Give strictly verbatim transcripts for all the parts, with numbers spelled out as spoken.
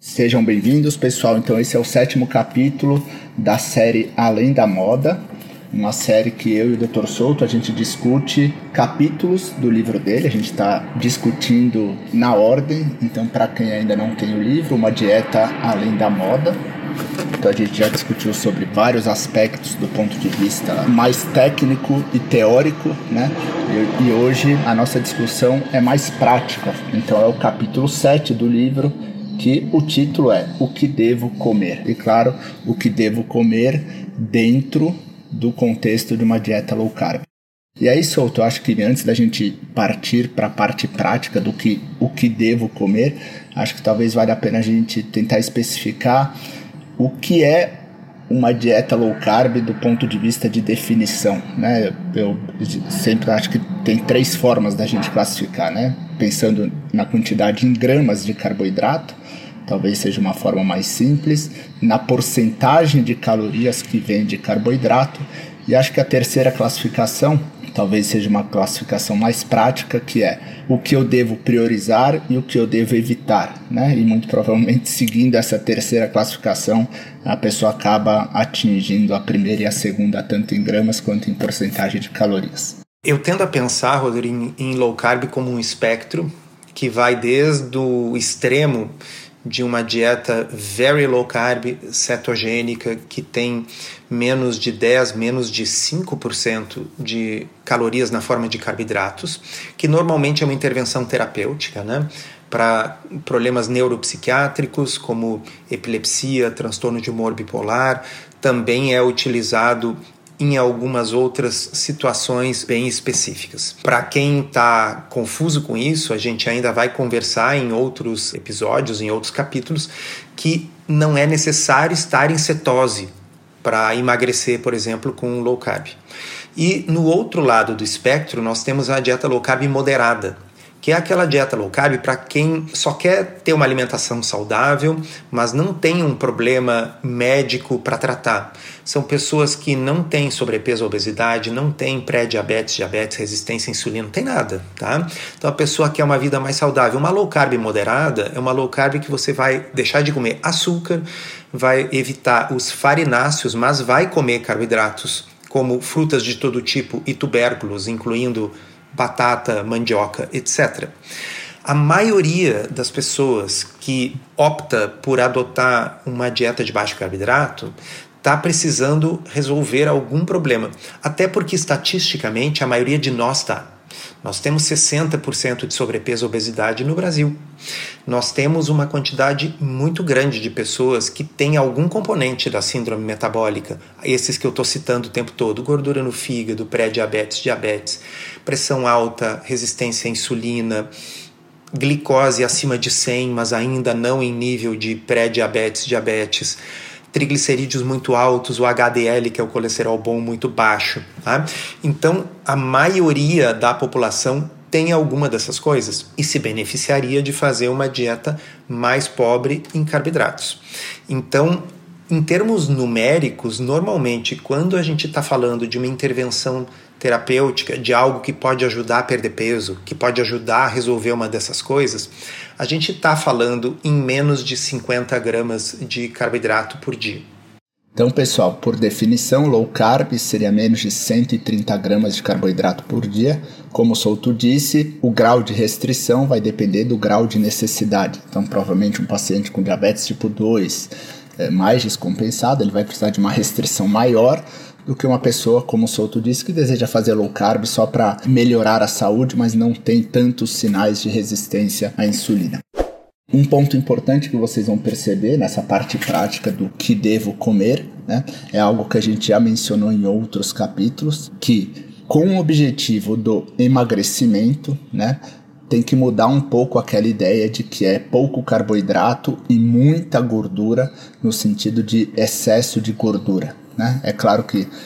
Sejam bem-vindos, pessoal. Então esse é o sétimo capítulo da série Além da Moda, uma série que eu e o doutor Souto, a gente discute capítulos do livro dele, a gente está discutindo na ordem. Então, para quem ainda não tem o livro, Uma Dieta Além da Moda, então a gente já discutiu sobre vários aspectos do ponto de vista mais técnico e teórico, né? E, e hoje a nossa discussão é mais prática. Então é o capítulo sete do livro, que o título é O que devo comer? E claro, o que devo comer dentro do contexto de uma dieta low carb. E aí, Souto, eu acho que antes da gente partir para a parte prática do que, o que devo comer, acho que talvez valha a pena a gente tentar especificar o que é uma dieta low carb do ponto de vista de definição, né? Eu sempre acho que tem três formas da gente classificar, né? Pensando na quantidade em gramas de carboidrato, talvez seja uma forma mais simples, na porcentagem de calorias que vem de carboidrato, e acho que a terceira classificação talvez seja uma classificação mais prática, que é o que eu devo priorizar e o que eu devo evitar, né? E muito provavelmente, seguindo essa terceira classificação, a pessoa acaba atingindo a primeira e a segunda, tanto em gramas quanto em porcentagem de calorias. Eu tendo a pensar, Rodrigo, em, em low carb como um espectro que vai desde o extremo de uma dieta very low carb, cetogênica, que tem menos de dez, menos de cinco por cento de calorias na forma de carboidratos, que normalmente é uma intervenção terapêutica, né? Para problemas neuropsiquiátricos como epilepsia, transtorno de humor bipolar, também é utilizado em algumas outras situações bem específicas. Para quem está confuso com isso, a gente ainda vai conversar em outros episódios, em outros capítulos, que não é necessário estar em cetose para emagrecer, por exemplo, com low carb. E no outro lado do espectro, nós temos a dieta low carb moderada, que é aquela dieta low carb para quem só quer ter uma alimentação saudável, mas não tem um problema médico para tratar. São pessoas que não têm sobrepeso ou obesidade, não têm pré-diabetes, diabetes, resistência à insulina, não tem nada, tá? Então a pessoa quer uma vida mais saudável. Uma low carb moderada é uma low carb que você vai deixar de comer açúcar, vai evitar os farináceos, mas vai comer carboidratos, como frutas de todo tipo e tubérculos, incluindo batata, mandioca, etcétera. A maioria das pessoas que opta por adotar uma dieta de baixo carboidrato está precisando resolver algum problema. Até porque, estatisticamente, a maioria de nós está. Nós temos sessenta por cento de sobrepeso e obesidade no Brasil. Nós temos uma quantidade muito grande de pessoas que têm algum componente da síndrome metabólica, esses que eu estou citando o tempo todo: gordura no fígado, pré-diabetes, diabetes, pressão alta, resistência à insulina, glicose acima de cem, mas ainda não em nível de pré-diabetes, diabetes, triglicerídeos muito altos, o H D L, que é o colesterol bom, muito baixo, tá? Então, a maioria da população tem alguma dessas coisas e se beneficiaria de fazer uma dieta mais pobre em carboidratos. Então, em termos numéricos, normalmente, quando a gente está falando de uma intervenção terapêutica, de algo que pode ajudar a perder peso, que pode ajudar a resolver uma dessas coisas, a gente está falando em menos de cinquenta gramas de carboidrato por dia. Então, pessoal, por definição, low carb seria menos de cento e trinta gramas de carboidrato por dia. Como o Souto disse, o grau de restrição vai depender do grau de necessidade. Então, provavelmente um paciente com diabetes tipo dois, é, mais descompensado, ele vai precisar de uma restrição maior do que uma pessoa, como o Souto disse, que deseja fazer low carb só para melhorar a saúde, mas não tem tantos sinais de resistência à insulina. Um ponto importante que vocês vão perceber nessa parte prática do que devo comer, né, é algo que a gente já mencionou em outros capítulos, que com o objetivo do emagrecimento, né, tem que mudar um pouco aquela ideia de que é pouco carboidrato e muita gordura, no sentido de excesso de gordura, né? É claro que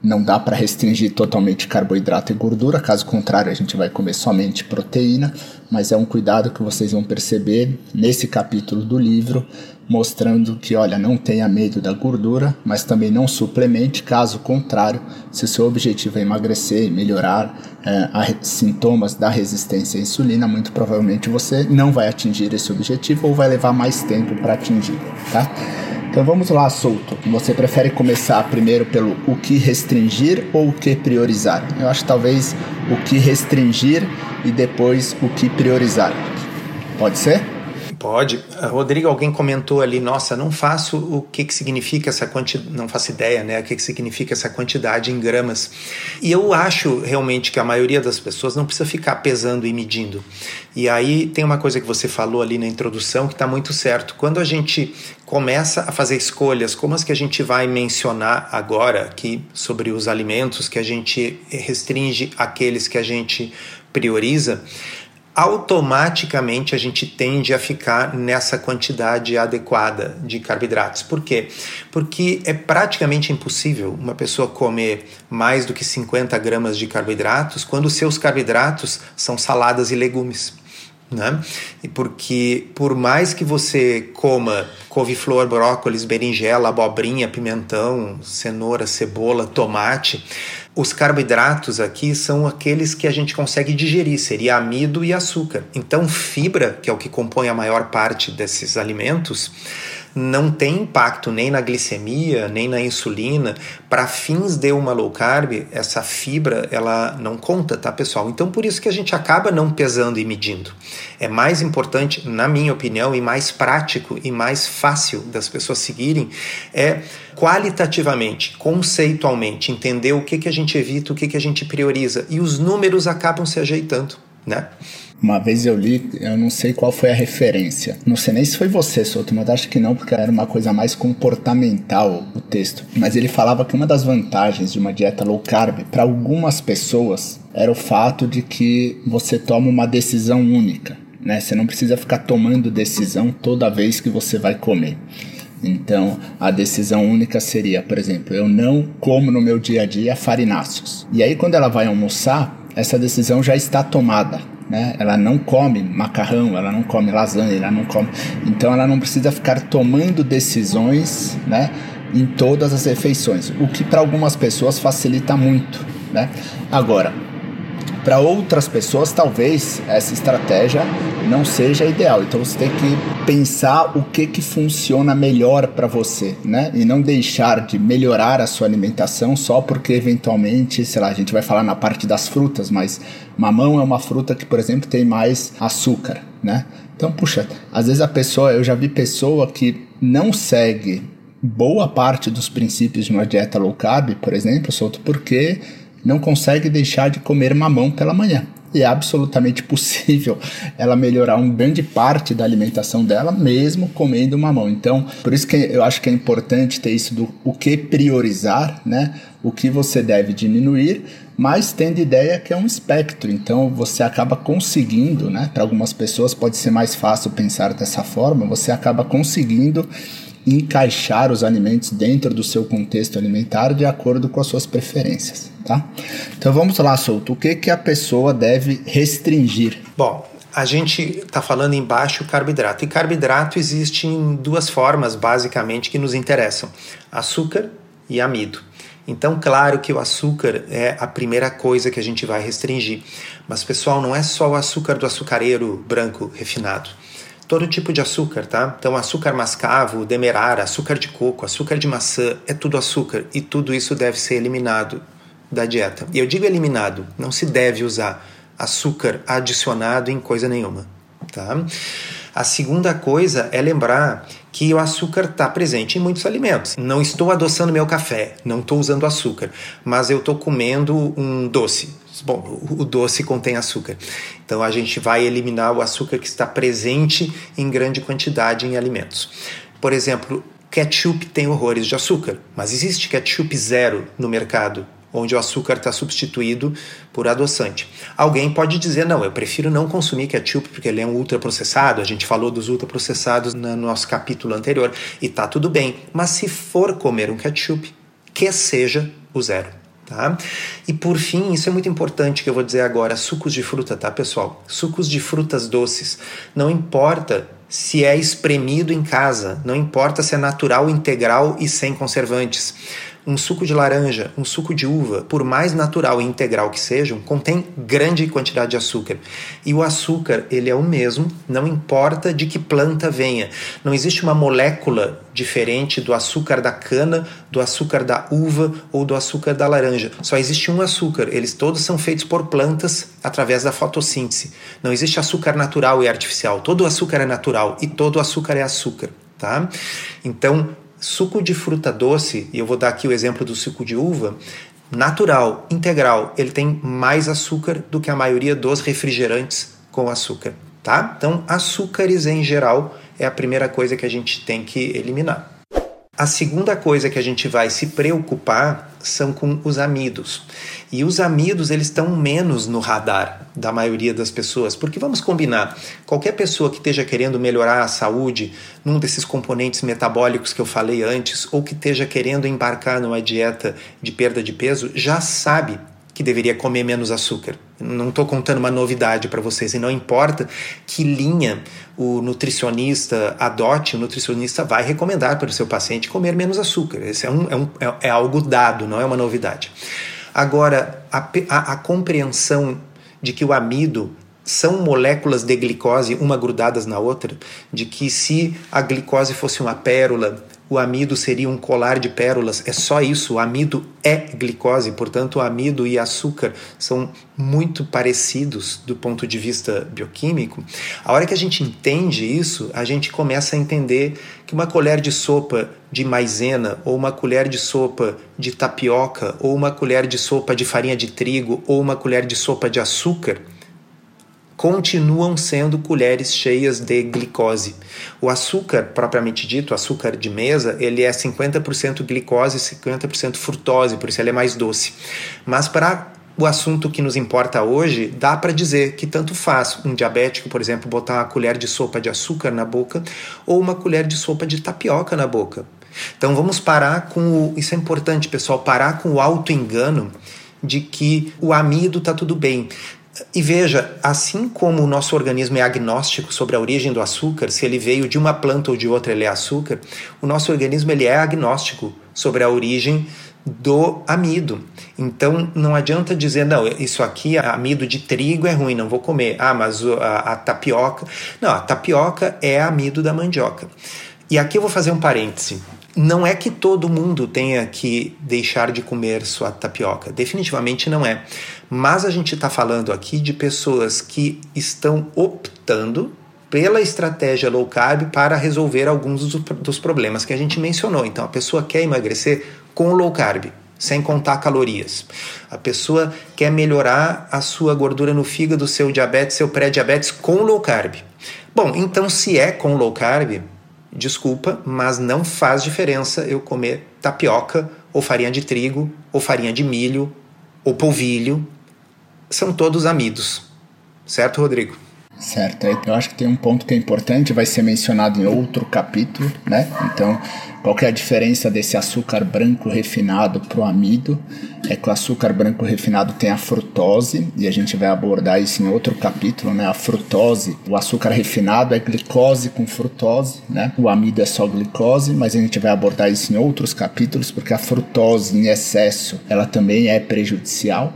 não dá para restringir totalmente carboidrato e gordura, caso contrário a gente vai comer somente proteína, mas é um cuidado que vocês vão perceber nesse capítulo do livro, mostrando que, olha, não tenha medo da gordura, mas também não suplemente, caso contrário, se o seu objetivo é emagrecer e melhorar é, a, sintomas da resistência à insulina, muito provavelmente você não vai atingir esse objetivo ou vai levar mais tempo para atingir, tá? Então vamos lá, Souto. Você prefere começar primeiro pelo o que restringir ou o que priorizar? Eu acho que talvez o que restringir e depois o que priorizar. Pode ser? Pode. Rodrigo, alguém comentou ali, nossa, não faço o que, que significa essa quantidade, não faço ideia, né, o que, que significa essa quantidade em gramas. E eu acho realmente que a maioria das pessoas não precisa ficar pesando e medindo. E aí tem uma coisa que você falou ali na introdução que está muito certo. Quando a gente começa a fazer escolhas, como as que a gente vai mencionar agora aqui sobre os alimentos, que a gente restringe aqueles que a gente prioriza, automaticamente a gente tende a ficar nessa quantidade adequada de carboidratos. Por quê? Porque é praticamente impossível uma pessoa comer mais do que cinquenta gramas de carboidratos quando os seus carboidratos são saladas e legumes. Né? E porque por mais que você coma couve-flor, brócolis, berinjela, abobrinha, pimentão, cenoura, cebola, tomate, os carboidratos aqui são aqueles que a gente consegue digerir, seria amido e açúcar. Então fibra, que é o que compõe a maior parte desses alimentos, não tem impacto nem na glicemia, nem na insulina. Para fins de uma low carb, essa fibra ela não conta, tá, pessoal? Então por isso que a gente acaba não pesando e medindo. É mais importante, na minha opinião, e mais prático e mais fácil das pessoas seguirem, é qualitativamente, conceitualmente, entender o que, que a gente evita, o que, que a gente prioriza. E os números acabam se ajeitando, né? Uma vez eu li, eu não sei qual foi a referência. Não sei nem se foi você, Souto, mas acho que não, porque era uma coisa mais comportamental o texto. Mas ele falava que uma das vantagens de uma dieta low carb, para algumas pessoas, era o fato de que você toma uma decisão única, né? Você não precisa ficar tomando decisão toda vez que você vai comer. Então, a decisão única seria, por exemplo, eu não como no meu dia a dia farináceos. E aí, quando ela vai almoçar, essa decisão já está tomada. Né? Ela não come macarrão, ela não come lasanha, ela não come. Então ela não precisa ficar tomando decisões, né, em todas as refeições, o que para algumas pessoas facilita muito, né? Agora, para outras pessoas talvez essa estratégia não seja ideal, então você tem que pensar o que que funciona melhor para você, né? E não deixar de melhorar a sua alimentação só porque eventualmente, sei lá, a gente vai falar na parte das frutas, mas mamão é uma fruta que, por exemplo, tem mais açúcar, né? Então, puxa, às vezes a pessoa, eu já vi pessoa que não segue boa parte dos princípios de uma dieta low carb, por exemplo, Souto, porque não consegue deixar de comer mamão pela manhã. E é absolutamente possível ela melhorar uma grande parte da alimentação dela, mesmo comendo mamão. Então, por isso que eu acho que é importante ter isso do o que priorizar, né? O que você deve diminuir, mas tendo ideia que é um espectro. Então, você acaba conseguindo, né? Para algumas pessoas pode ser mais fácil pensar dessa forma, você acaba conseguindo encaixar os alimentos dentro do seu contexto alimentar de acordo com as suas preferências, tá? Então vamos lá, Souto, o que que a pessoa deve restringir? Bom, a gente está falando em baixo carboidrato, e carboidrato existe em duas formas basicamente que nos interessam, açúcar e amido. Então, claro que o açúcar é a primeira coisa que a gente vai restringir, mas pessoal, não é só o açúcar do açucareiro branco refinado. Todo tipo de açúcar, tá? Então, açúcar mascavo, demerara, açúcar de coco, açúcar de maçã, é tudo açúcar. E tudo isso deve ser eliminado da dieta. E eu digo eliminado, não se deve usar açúcar adicionado em coisa nenhuma, tá? A segunda coisa é lembrar que o açúcar está presente em muitos alimentos. Não estou adoçando meu café, não estou usando açúcar, mas eu estou comendo um doce. Bom, o doce contém açúcar. Então a gente vai eliminar o açúcar que está presente em grande quantidade em alimentos. Por exemplo, ketchup tem horrores de açúcar, mas existe ketchup zero no mercado, onde o açúcar está substituído por adoçante. Alguém pode dizer, não, eu prefiro não consumir ketchup porque ele é um ultraprocessado, a gente falou dos ultraprocessados no nosso capítulo anterior, e tá tudo bem. Mas se for comer um ketchup, que seja o zero. Tá? E por fim, isso é muito importante que eu vou dizer agora, sucos de fruta, tá, pessoal? Sucos de frutas doces. Não importa se é espremido em casa, não importa se é natural, integral e sem conservantes. Um suco de laranja, um suco de uva, por mais natural e integral que sejam, contém grande quantidade de açúcar. E o açúcar, ele é o mesmo, não importa de que planta venha. Não existe uma molécula diferente do açúcar da cana, do açúcar da uva ou do açúcar da laranja. Só existe um açúcar, eles todos são feitos por plantas através da fotossíntese. Não existe açúcar natural e artificial. Todo açúcar é natural e todo açúcar é açúcar, tá? Então, suco de fruta doce, e eu vou dar aqui o exemplo do suco de uva, natural, integral, ele tem mais açúcar do que a maioria dos refrigerantes com açúcar, tá? Então, açúcares em geral é a primeira coisa que a gente tem que eliminar. A segunda coisa que a gente vai se preocupar são com os amidos. E os amidos, eles estão menos no radar da maioria das pessoas, porque vamos combinar, qualquer pessoa que esteja querendo melhorar a saúde num desses componentes metabólicos que eu falei antes, ou que esteja querendo embarcar numa dieta de perda de peso, já sabe que deveria comer menos açúcar. Não estou contando uma novidade para vocês, e não importa que linha o nutricionista adote, o nutricionista vai recomendar para o seu paciente comer menos açúcar. Esse é, um, é, um, é algo dado, não é uma novidade. Agora, a, a, a compreensão de que o amido são moléculas de glicose, uma grudadas na outra, de que se a glicose fosse uma pérola, o amido seria um colar de pérolas, é só isso, o amido é glicose, portanto o amido e açúcar são muito parecidos do ponto de vista bioquímico. A hora que a gente entende isso, a gente começa a entender que uma colher de sopa de maisena, ou uma colher de sopa de tapioca, ou uma colher de sopa de farinha de trigo, ou uma colher de sopa de açúcar, continuam sendo colheres cheias de glicose. O açúcar, propriamente dito, o açúcar de mesa, ele é cinquenta por cento glicose e cinquenta por cento frutose, por isso ele é mais doce. Mas para o assunto que nos importa hoje, dá para dizer que tanto faz um diabético, por exemplo, botar uma colher de sopa de açúcar na boca ou uma colher de sopa de tapioca na boca. Então vamos parar com o... Isso é importante, pessoal, parar com o auto-engano de que o amido está tudo bem. E veja, assim como o nosso organismo é agnóstico sobre a origem do açúcar, se ele veio de uma planta ou de outra ele é açúcar, o nosso organismo ele é agnóstico sobre a origem do amido. Então não adianta dizer, não, isso aqui, amido de trigo é ruim, não vou comer. Ah, mas a, a tapioca... Não, a tapioca é amido da mandioca. E aqui eu vou fazer um parêntese. Não é que todo mundo tenha que deixar de comer sua tapioca, definitivamente não é. Mas a gente está falando aqui de pessoas que estão optando pela estratégia low carb para resolver alguns dos problemas que a gente mencionou. Então a pessoa quer emagrecer com low carb, sem contar calorias. A pessoa quer melhorar a sua gordura no fígado, seu diabetes, seu pré-diabetes com low carb. Bom, então se é com low carb, desculpa, mas não faz diferença eu comer tapioca, ou farinha de trigo, ou farinha de milho, ou polvilho. São todos amidos. Certo, Rodrigo? Certo. Eu acho que tem um ponto que é importante, vai ser mencionado em outro capítulo, né? Então, qual que é a diferença desse açúcar branco refinado para o amido? É que o açúcar branco refinado tem a frutose, e a gente vai abordar isso em outro capítulo, né? A frutose, o açúcar refinado é glicose com frutose, né? O amido é só glicose, mas a gente vai abordar isso em outros capítulos, porque a frutose em excesso, ela também é prejudicial.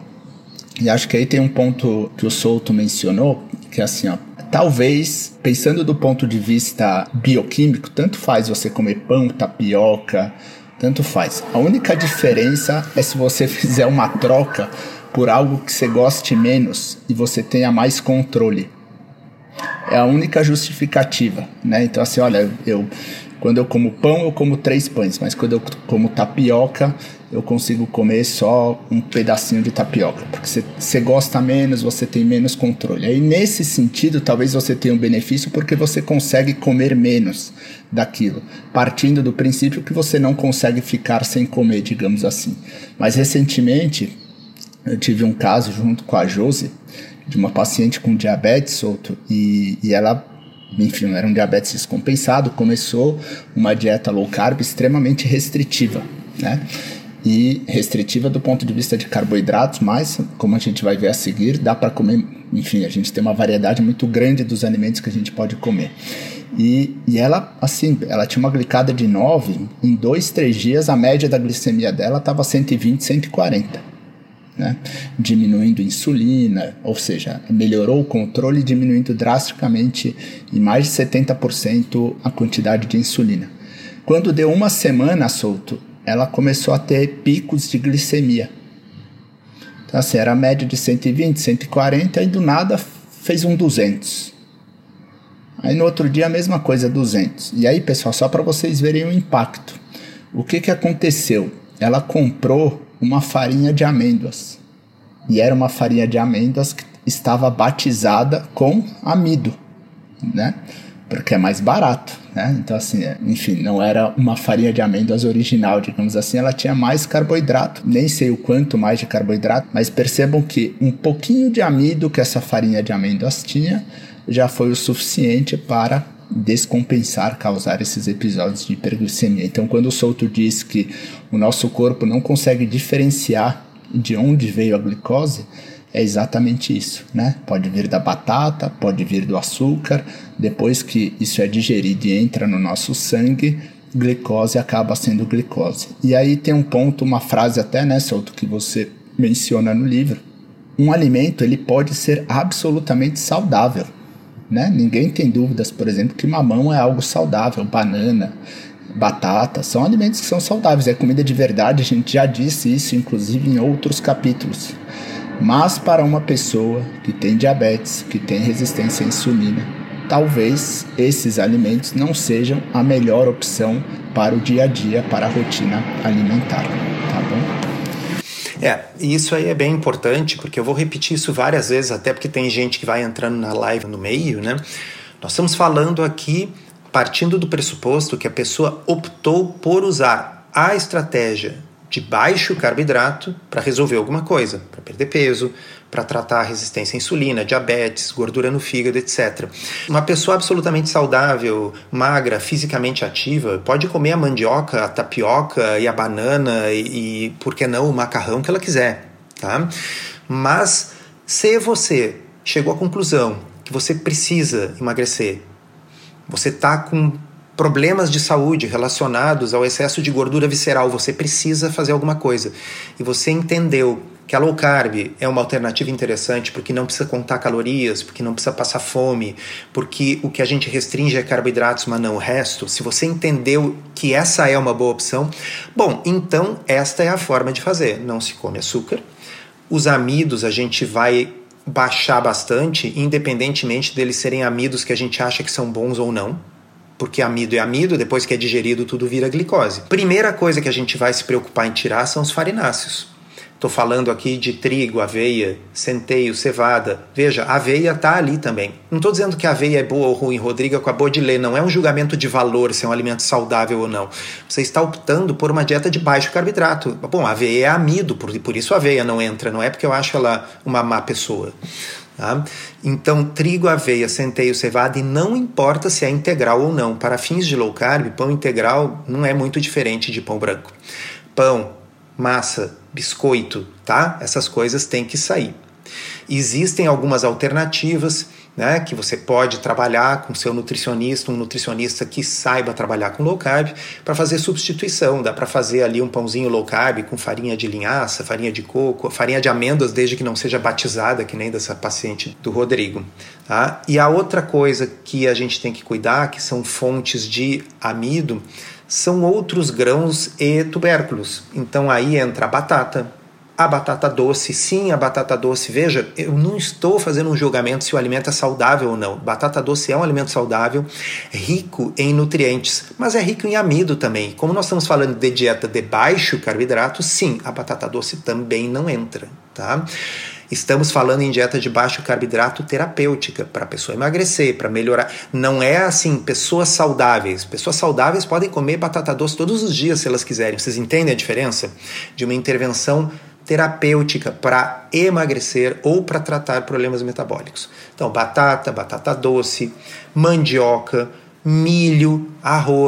E acho que aí tem um ponto que o Souto mencionou, que é assim, ó, talvez, pensando do ponto de vista bioquímico, tanto faz você comer pão, tapioca, tanto faz. A única diferença é se você fizer uma troca por algo que você goste menos e você tenha mais controle. É a única justificativa, né? Então assim, olha, eu, quando eu como pão, eu como três pães, mas quando eu como tapioca, eu consigo comer só um pedacinho de tapioca, porque você gosta menos, você tem menos controle. Aí nesse sentido, talvez você tenha um benefício porque você consegue comer menos daquilo, partindo do princípio que você não consegue ficar sem comer, digamos assim. Mas recentemente, eu tive um caso junto com a Josi, de uma paciente com diabetes, Souto, e, e ela... enfim, era um diabetes descompensado, começou uma dieta low carb extremamente restritiva, né? e restritiva do ponto de vista de carboidratos, mas, como a gente vai ver a seguir, dá para comer, enfim, a gente tem uma variedade muito grande dos alimentos que a gente pode comer. E, e ela, assim, ela tinha uma glicada de nove, em dois, três dias a média da glicemia dela estava cento e vinte, cento e quarenta, né? Diminuindo insulina, ou seja, melhorou o controle, diminuindo drasticamente em mais de setenta por cento a quantidade de insulina. Quando deu uma semana, Souto, ela começou a ter picos de glicemia. Então, assim, era a média de cento e vinte, cento e quarenta, e do nada fez um duzentos. Aí no outro dia a mesma coisa, duzentos. E aí, pessoal, só para vocês verem o impacto. O que que aconteceu? Ela comprou uma farinha de amêndoas. E era uma farinha de amêndoas que estava batizada com amido, né? Porque é mais barato, né? Então, assim, enfim, não era uma farinha de amêndoas original, digamos assim, ela tinha mais carboidrato, nem sei o quanto mais de carboidrato, mas percebam que um pouquinho de amido que essa farinha de amêndoas tinha já foi o suficiente para descompensar, causar esses episódios de hiperglicemia. Então, quando o Souto diz que o nosso corpo não consegue diferenciar de onde veio a glicose, é exatamente isso, né? Pode vir da batata, pode vir do açúcar, depois que isso é digerido e entra no nosso sangue, glicose acaba sendo glicose. E aí tem um ponto, uma frase até, né, Souto, que você menciona no livro. Um alimento, ele pode ser absolutamente saudável, né? Ninguém tem dúvidas, por exemplo, que mamão é algo saudável, banana, batata, são alimentos que são saudáveis, é comida de verdade, a gente já disse isso, inclusive, em outros capítulos. Mas para uma pessoa que tem diabetes, que tem resistência à insulina, talvez esses alimentos não sejam a melhor opção para o dia a dia, para a rotina alimentar, tá bom? É, isso aí é bem importante, porque eu vou repetir isso várias vezes, até porque tem gente que vai entrando na live no meio, né? Nós estamos falando aqui, partindo do pressuposto que a pessoa optou por usar a estratégia de baixo carboidrato para resolver alguma coisa, para perder peso, para tratar a resistência à insulina, diabetes, gordura no fígado, etcétera. Uma pessoa absolutamente saudável, magra, fisicamente ativa, pode comer a mandioca, a tapioca e a banana e, e por que não, o macarrão que ela quiser, tá? Mas se você chegou à conclusão que você precisa emagrecer, você está com problemas de saúde relacionados ao excesso de gordura visceral, você precisa fazer alguma coisa. E você entendeu que a low carb é uma alternativa interessante porque não precisa contar calorias, porque não precisa passar fome, porque o que a gente restringe é carboidratos, mas não o resto. Se você entendeu que essa é uma boa opção, bom, então esta é a forma de fazer. Não se come açúcar. Os amidos a gente vai baixar bastante, independentemente deles serem amidos que a gente acha que são bons ou não. Porque amido é amido, depois que é digerido tudo vira glicose. Primeira coisa que a gente vai se preocupar em tirar são os farináceos. Estou falando aqui de trigo, aveia, centeio, cevada. Veja, a aveia está ali também. Não estou dizendo que a aveia é boa ou ruim, Rodrigo acabou de ler. Não é um julgamento de valor se é um alimento saudável ou não. Você está optando por uma dieta de baixo carboidrato. Bom, a aveia é amido, por, por isso a aveia não entra. Não é porque eu acho ela uma má pessoa. Tá? Então, trigo, aveia, centeio, cevada, e não importa se é integral ou não. Para fins de low carb, pão integral não é muito diferente de pão branco. Pão, massa, biscoito, tá? Essas coisas têm que sair. Existem algumas alternativas, né, que você pode trabalhar com seu nutricionista, um nutricionista que saiba trabalhar com low carb, para fazer substituição. Dá para fazer ali um pãozinho low carb com farinha de linhaça, farinha de coco, farinha de amêndoas, desde que não seja batizada, que nem dessa paciente do Rodrigo. Tá? E a outra coisa que a gente tem que cuidar, que são fontes de amido, são outros grãos e tubérculos. Então aí entra a batata, a batata doce. Sim, a batata doce. Veja, eu não estou fazendo um julgamento se o alimento é saudável ou não. Batata doce é um alimento saudável, rico em nutrientes, mas é rico em amido também. Como nós estamos falando de dieta de baixo carboidrato, sim, a batata doce também não entra, tá? Estamos falando em dieta de baixo carboidrato terapêutica, para a pessoa emagrecer, para melhorar. Não é assim, pessoas saudáveis. Pessoas saudáveis podem comer batata doce todos os dias se elas quiserem. Vocês entendem a diferença de uma intervenção terapêutica para emagrecer ou para tratar problemas metabólicos? Então, batata, batata doce, mandioca, milho, arroz,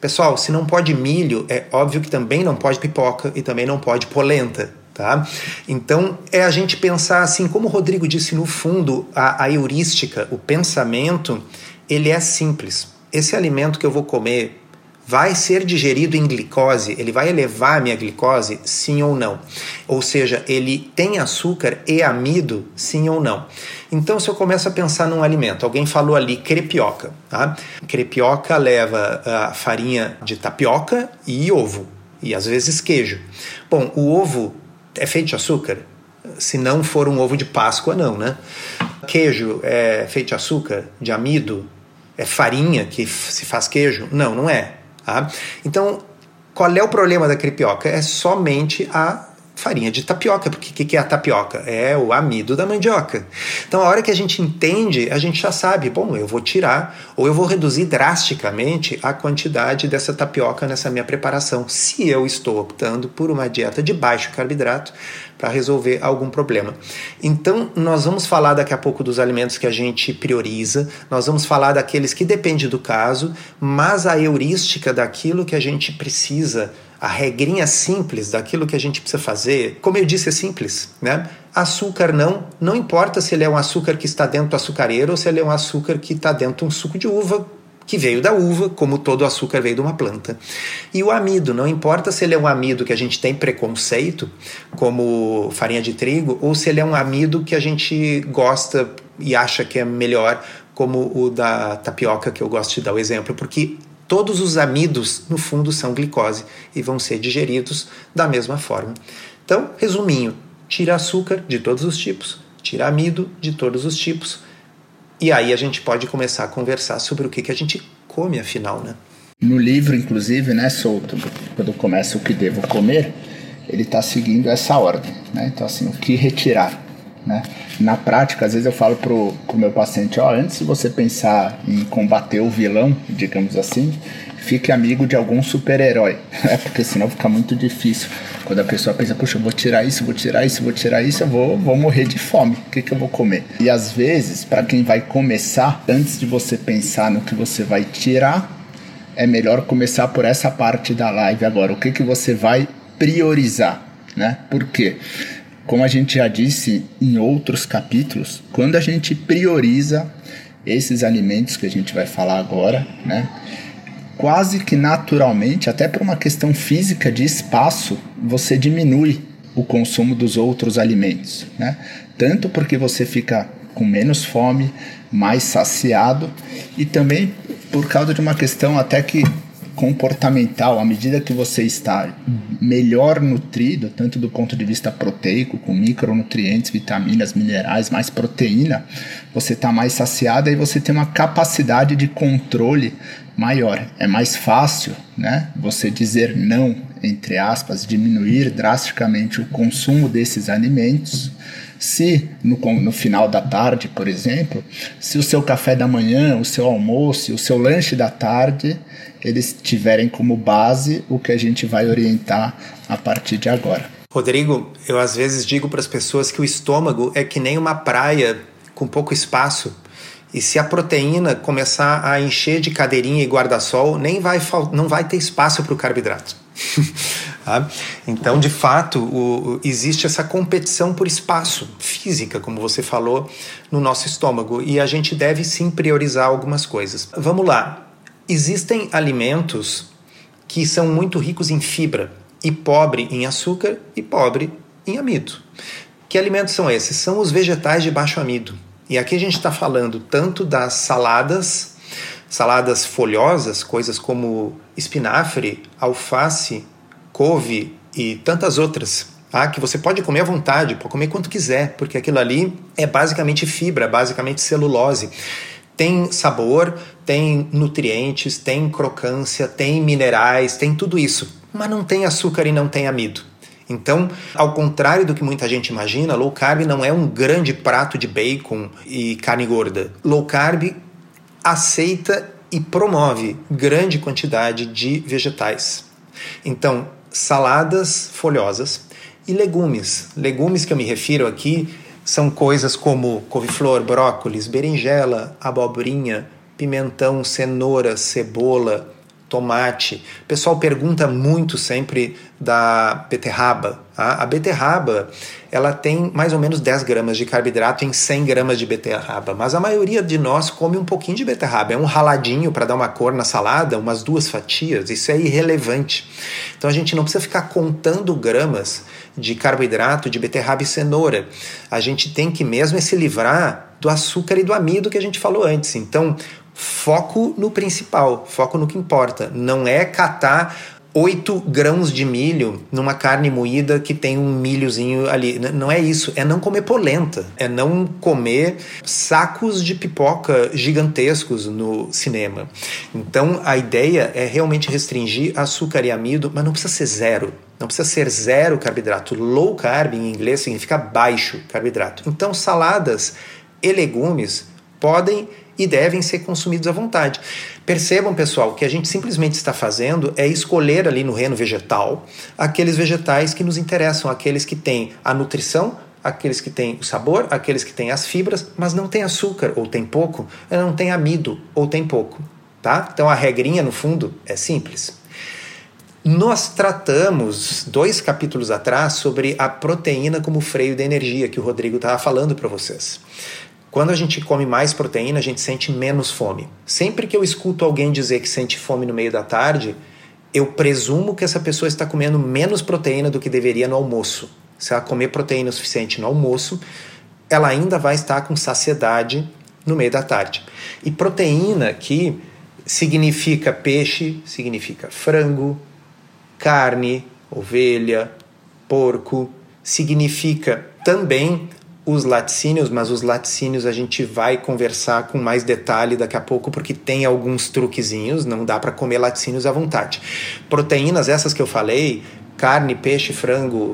Pessoal, se não pode milho, é óbvio que também não pode pipoca e também não pode polenta, tá? Então, é a gente pensar assim, como o Rodrigo disse, no fundo, a, a heurística, o pensamento, ele é simples. Esse alimento que eu vou comer vai ser digerido em glicose? Ele vai elevar a minha glicose? Sim ou não? Ou seja, ele tem açúcar e amido? Sim ou não? Então, se eu começo a pensar num alimento, alguém falou ali crepioca, tá? Crepioca leva a farinha de tapioca e ovo, e às vezes queijo. Bom, o ovo é feito de açúcar? Se não for um ovo de Páscoa, não, né? Queijo é feito de açúcar, de amido? É farinha que se faz queijo? Não, não é. Tá? Então, qual é o problema da crepioca? É somente a farinha de tapioca, porque o que, que é a tapioca? É o amido da mandioca. Então, a hora que a gente entende, a gente já sabe, bom, eu vou tirar ou eu vou reduzir drasticamente a quantidade dessa tapioca nessa minha preparação, se eu estou optando por uma dieta de baixo carboidrato para resolver algum problema. Então, nós vamos falar daqui a pouco dos alimentos que a gente prioriza, nós vamos falar daqueles que dependem do caso, mas a heurística daquilo que a gente precisa, a regrinha simples daquilo que a gente precisa fazer, como eu disse, é simples, né? Açúcar não, não importa se ele é um açúcar que está dentro do açucareiro ou se ele é um açúcar que está dentro de um suco de uva, que veio da uva, como todo açúcar veio de uma planta. E o amido, não importa se ele é um amido que a gente tem preconceito, como farinha de trigo, ou se ele é um amido que a gente gosta e acha que é melhor, como o da tapioca, que eu gosto de dar o exemplo, porque todos os amidos, no fundo, são glicose e vão ser digeridos da mesma forma. Então, resuminho, tira açúcar de todos os tipos, tira amido de todos os tipos, e aí a gente pode começar a conversar sobre o que, que a gente come, afinal, né? No livro, inclusive, né, Souto, quando começa o que devo comer, ele está seguindo essa ordem, né? Então, assim, o que retirar, né? Na prática, às vezes eu falo pro, pro meu paciente, ó, antes de você pensar em combater o vilão, digamos assim, fique amigo de algum super-herói, né? Porque senão fica muito difícil. Quando a pessoa pensa, puxa, eu vou tirar isso, vou tirar isso, vou tirar isso, eu vou, vou morrer de fome, o que, que eu vou comer? E às vezes, para quem vai começar, antes de você pensar no que você vai tirar, é melhor começar por essa parte da live agora, o que, que você vai priorizar, né? Por quê? Como a gente já disse em outros capítulos, quando a gente prioriza esses alimentos que a gente vai falar agora, né, quase que naturalmente, até por uma questão física de espaço, você diminui o consumo dos outros alimentos, né? Tanto porque você fica com menos fome, mais saciado, e também por causa de uma questão até que comportamental. À medida que você está melhor nutrido, tanto do ponto de vista proteico, com micronutrientes, vitaminas, minerais, mais proteína, você está mais saciado e você tem uma capacidade de controle maior. É mais fácil, né, você dizer não, entre aspas, diminuir drasticamente o consumo desses alimentos, se no, no final da tarde, por exemplo, se o seu café da manhã, o seu almoço e o seu lanche da tarde, eles tiverem como base o que a gente vai orientar a partir de agora. Rodrigo, eu às vezes digo para as pessoas que o estômago é que nem uma praia com pouco espaço. E se a proteína começar a encher de cadeirinha e guarda-sol, nem vai, não vai ter espaço para o carboidrato. Tá? Então, de fato, o, existe essa competição por espaço física, como você falou, no nosso estômago. E a gente deve sim priorizar algumas coisas. Vamos lá. Existem alimentos que são muito ricos em fibra e pobre em açúcar e pobre em amido. Que alimentos são esses? São os vegetais de baixo amido. E aqui a gente está falando tanto das saladas, saladas folhosas, coisas como espinafre, alface, couve e tantas outras, tá? Que você pode comer à vontade, pode comer quanto quiser, porque aquilo ali é basicamente fibra, basicamente celulose. Tem sabor, tem nutrientes, tem crocância, tem minerais, tem tudo isso, mas não tem açúcar e não tem amido. Então, ao contrário do que muita gente imagina, low carb não é um grande prato de bacon e carne gorda. Low carb aceita e promove grande quantidade de vegetais. Então, saladas folhosas e legumes. Legumes que eu me refiro aqui são coisas como couve-flor, brócolis, berinjela, abobrinha, pimentão, cenoura, cebola, tomate. O pessoal pergunta muito sempre da beterraba. Tá? A beterraba, ela tem mais ou menos dez gramas de carboidrato em cem gramas de beterraba, mas a maioria de nós come um pouquinho de beterraba. É um raladinho para dar uma cor na salada, umas duas fatias, isso é irrelevante. Então a gente não precisa ficar contando gramas de carboidrato de beterraba e cenoura. A gente tem que mesmo é se livrar do açúcar e do amido que a gente falou antes. Então, foco no principal, foco no que importa. Não é catar oito grãos de milho numa carne moída que tem um milhozinho ali. Não é isso. É não comer polenta. É não comer sacos de pipoca gigantescos no cinema. Então, a ideia é realmente restringir açúcar e amido, mas não precisa ser zero. Não precisa ser zero carboidrato. Low carb, em inglês, significa baixo carboidrato. Então, saladas e legumes podem e devem ser consumidos à vontade. Percebam, pessoal, que a gente simplesmente está fazendo é escolher ali no reino vegetal aqueles vegetais que nos interessam, aqueles que têm a nutrição, aqueles que têm o sabor, aqueles que têm as fibras, mas não tem açúcar, ou tem pouco, não tem amido, ou tem pouco. Tá? Então a regrinha, no fundo, é simples. Nós tratamos dois capítulos atrás sobre a proteína como freio de energia, que o Rodrigo estava falando para vocês. Quando a gente come mais proteína, a gente sente menos fome. Sempre que eu escuto alguém dizer que sente fome no meio da tarde, eu presumo que essa pessoa está comendo menos proteína do que deveria no almoço. Se ela comer proteína o suficiente no almoço, ela ainda vai estar com saciedade no meio da tarde. E proteína aqui significa peixe, significa frango, carne, ovelha, porco, significa também os laticínios, mas os laticínios a gente vai conversar com mais detalhe daqui a pouco, porque tem alguns truquezinhos, não dá para comer laticínios à vontade. Proteínas, essas que eu falei, carne, peixe, frango,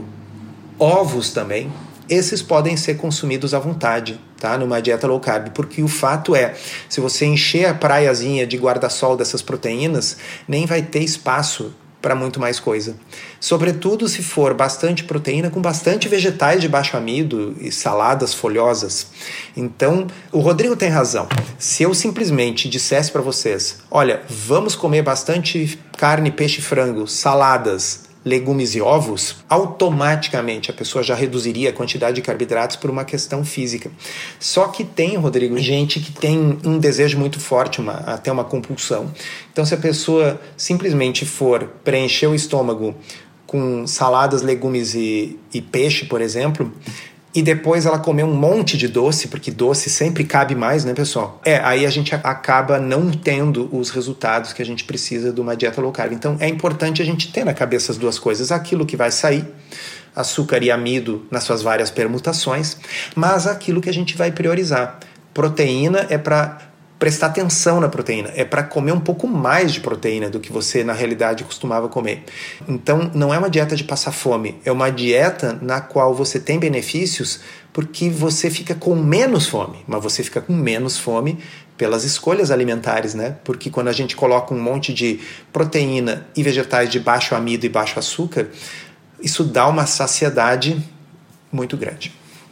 ovos também, esses podem ser consumidos à vontade, tá? Numa dieta low carb, porque o fato é, se você encher a praiazinha de guarda-sol dessas proteínas, nem vai ter espaço para muito mais coisa. Sobretudo se for bastante proteína com bastante vegetais de baixo amido e saladas folhosas. Então, o Rodrigo tem razão. Se eu simplesmente dissesse para vocês, olha, vamos comer bastante carne, peixe, frango, saladas, legumes e ovos, automaticamente a pessoa já reduziria a quantidade de carboidratos por uma questão física. Só que tem, Rodrigo, gente que tem um desejo muito forte, uma, até uma compulsão. Então, se a pessoa simplesmente for preencher o estômago com saladas, legumes e, e peixe, por exemplo, e depois ela comer um monte de doce, porque doce sempre cabe mais, né, pessoal? É, aí a gente acaba não tendo os resultados que a gente precisa de uma dieta low carb. Então, é importante a gente ter na cabeça as duas coisas. Aquilo que vai sair, açúcar e amido nas suas várias permutações, mas aquilo que a gente vai priorizar. Proteína é para prestar atenção na proteína, é para comer um pouco mais de proteína do que você na realidade costumava comer. Então não é uma dieta de passar fome, é uma dieta na qual você tem benefícios porque você fica com menos fome, mas você fica com menos fome pelas escolhas alimentares, né? Porque quando a gente coloca um monte de proteína e vegetais de baixo amido e baixo açúcar, isso dá uma saciedade muito grande.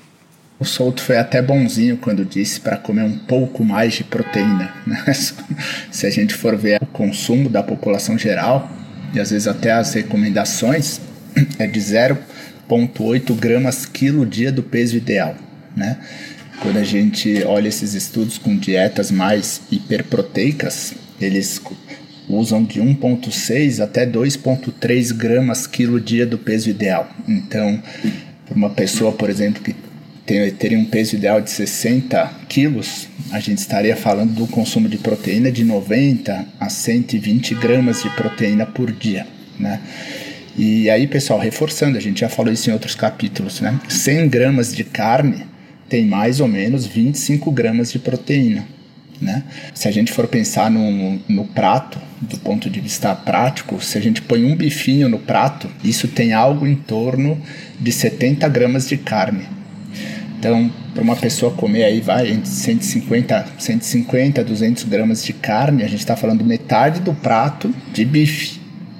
O Souto foi até bonzinho quando disse para comer um pouco mais de proteína, né? Se a gente for ver o consumo da população geral, e às vezes até as recomendações, é de zero vírgula oito gramas quilo dia do peso ideal, né? Quando a gente olha esses estudos com dietas mais hiperproteicas, eles usam de um vírgula seis até dois vírgula três gramas quilo dia do peso ideal. Então, para uma pessoa, por exemplo, que teria um peso ideal de sessenta quilos, a gente estaria falando do consumo de proteína de noventa a cento e vinte gramas de proteína por dia, né? E aí, pessoal, reforçando, a gente já falou isso em outros capítulos, né? cem gramas de carne tem mais ou menos vinte e cinco gramas de proteína, né? Se a gente for pensar no, no prato, do ponto de vista prático, se a gente põe um bifinho no prato, isso tem algo em torno de setenta gramas de carne. Então, para uma pessoa comer aí, vai entre cento e cinquenta a duzentos gramas de carne, a gente está falando metade do prato de bife,